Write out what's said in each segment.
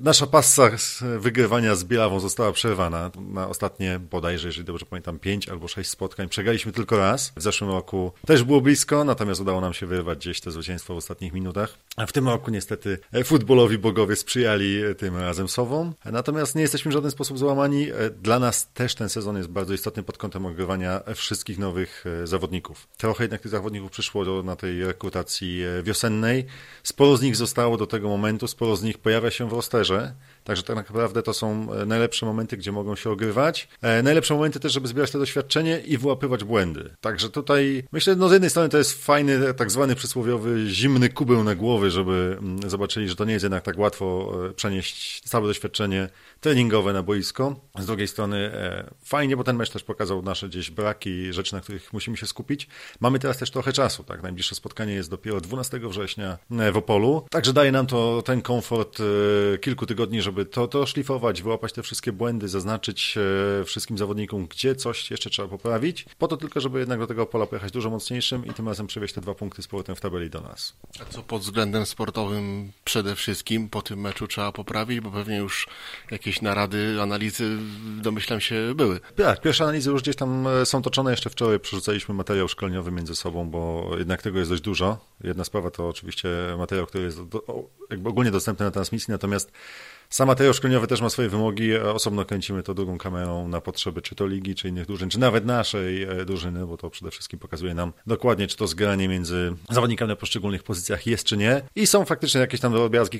nasza passa wygrywania z Bielawą została przerwana. Na ostatnie bodajże, jeżeli dobrze pamiętam, 5 albo 6 spotkań. Przegraliśmy tylko raz. W zeszłym roku też było blisko, natomiast udało nam się wyrwać gdzieś to zwycięstwo w ostatnich minutach. A w tym roku niestety futbolowi bogowie sprzyjali tym razem sobą. Natomiast nie jesteśmy w żaden sposób załamani. Dla nas też ten sezon jest bardzo istotny pod kątem ogrywania wszystkich nowych zawodników. Trochę jednak tych zawodników przyszło na tej rekrutacji wiosennej. Sporo z nich zostało do tego momentu, sporo z nich pojawia się w rosterze. Także tak naprawdę to są najlepsze momenty, gdzie mogą się ogrywać. Najlepsze momenty też, żeby zbierać to doświadczenie i wyłapywać błędy. Także tutaj myślę, z jednej strony to jest fajny, tak zwany przysłowiowy zimny kubeł na głowy, żeby zobaczyli, że to nie jest jednak tak łatwo przenieść całe doświadczenie treningowe na boisko. Z drugiej strony fajnie, bo ten mecz też pokazał nasze gdzieś braki, rzeczy, na których musimy się skupić. Mamy teraz też trochę czasu, tak? Najbliższe spotkanie jest dopiero 12 września w Opolu. Także daje nam to ten komfort kilku tygodni, żeby to szlifować, wyłapać te wszystkie błędy, zaznaczyć wszystkim zawodnikom, gdzie coś jeszcze trzeba poprawić, po to tylko, żeby jednak do tego Opola pojechać dużo mocniejszym i tym razem przewieźć te 2 punkty z powrotem w tabeli do nas. A co pod względem sportowym przede wszystkim po tym meczu trzeba poprawić, bo pewnie już jakieś narady, analizy, domyślam się, były. Tak, pierwsze analizy już gdzieś tam są toczone, jeszcze wczoraj przerzucaliśmy materiał szkoleniowy między sobą, bo jednak tego jest dość dużo. Jedna sprawa to oczywiście materiał, który jest jakby ogólnie dostępny na transmisji, natomiast sam materiał szkoleniowy też ma swoje wymogi. Osobno kręcimy to drugą kamerą na potrzeby czy to ligi, czy innych drużyn, czy nawet naszej drużyny, bo to przede wszystkim pokazuje nam dokładnie, czy to zgranie między zawodnikami na poszczególnych pozycjach jest, czy nie. I są faktycznie jakieś tam drobiazgi,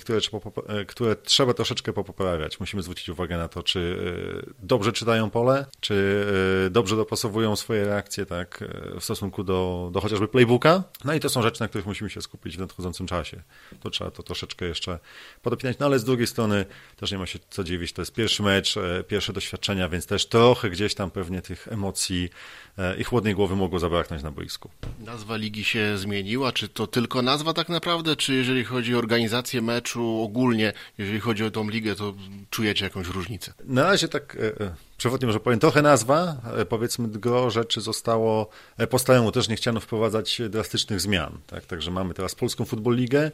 które trzeba troszeczkę popoprawiać. Musimy zwrócić uwagę na to, czy dobrze czytają pole, czy dobrze dopasowują swoje reakcje, tak, w stosunku do chociażby playbooka. No i to są rzeczy, na których musimy się skupić w nadchodzącym czasie. To trzeba to troszeczkę jeszcze podopinać. No ale z drugiej strony też nie ma się co dziwić, to jest pierwszy mecz, pierwsze doświadczenia, więc też trochę gdzieś tam pewnie tych emocji i chłodnej głowy mogło zabraknąć na boisku. Nazwa ligi się zmieniła, czy to tylko nazwa tak naprawdę, czy jeżeli chodzi o organizację meczu ogólnie, jeżeli chodzi o tą ligę, to czujecie jakąś różnicę? Na razie tak przewrotnie może powiem, trochę nazwa, powiedzmy gro rzeczy zostało po staremu, też nie chciano wprowadzać drastycznych zmian, tak? Także mamy teraz Polską Football Ligę,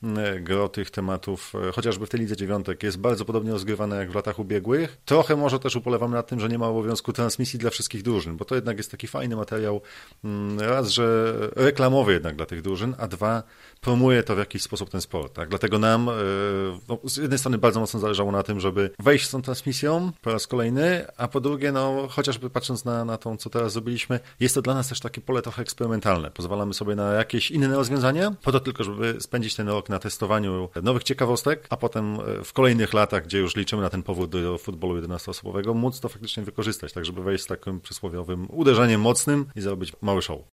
gro tych tematów, chociażby w tej Lidze Dziewiątek jest bardzo podobnie rozgrywane jak w latach ubiegłych. Trochę może też upolewamy nad tym, że nie ma obowiązku transmisji dla wszystkich drużyn, bo to jednak jest taki fajny materiał, raz, że reklamowy jednak dla tych drużyn, a dwa, promuje to w jakiś sposób ten sport, tak? Dlatego nam z jednej strony bardzo mocno zależało na tym, żeby wejść z tą transmisją po raz kolejny, a po drugie, chociażby patrząc na tą, co teraz zrobiliśmy, jest to dla nas też takie pole trochę eksperymentalne. Pozwalamy sobie na jakieś inne rozwiązania, po to tylko, żeby spędzić ten rok na testowaniu nowych ciekawostek, a potem w kolejnych latach, gdzie już liczymy na ten powrót do futbolu 11-osobowego, móc to faktycznie wykorzystać, tak żeby wejść z takim przysłowiowym uderzeniem mocnym i zrobić mały show.